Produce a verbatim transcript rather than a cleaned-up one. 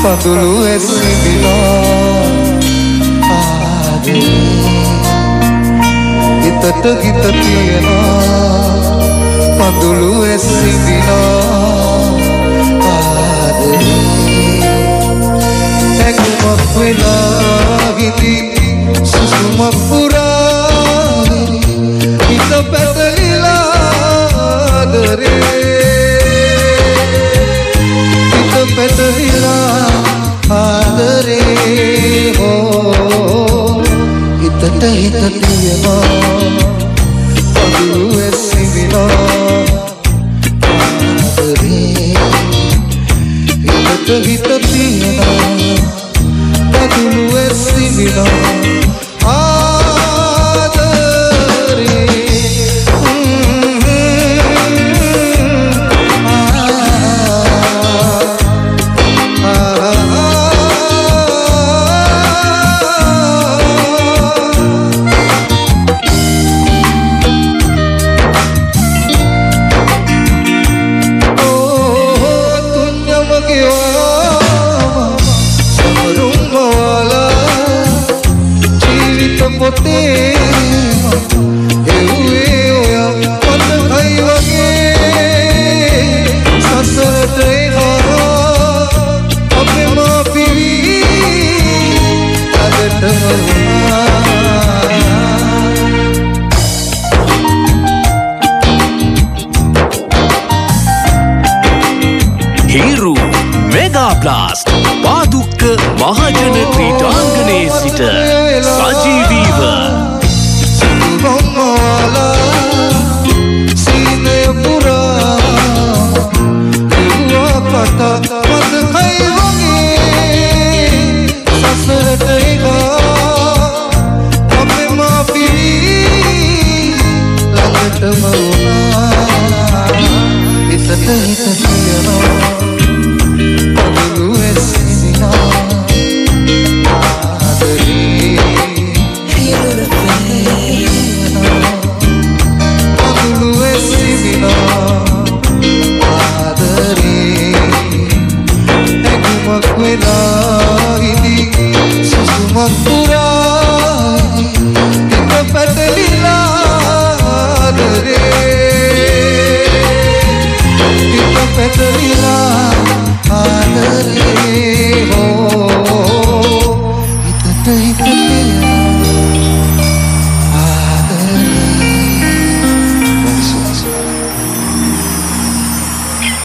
පඳුළු ඇසිවිලා ආදරේ හිතට හිත තියනවා පඳුළු ඇසිවිලා ආදරේ ඇකුමක් වෙලා හිටි සුසුමක් පුරාගෙන හිත පැටලිලා ආදරේ හිත පැටලිලා ආදරේ හෝ හිතට හිත තියනවා පඳුළු ඇසිවිලා ආදරේ හිතට හිත තියනවා පඳුළු ඇසිවිලා Hiru Mega Blast Paduka Mahajana Kritanganaya sita Sajeeviva It's a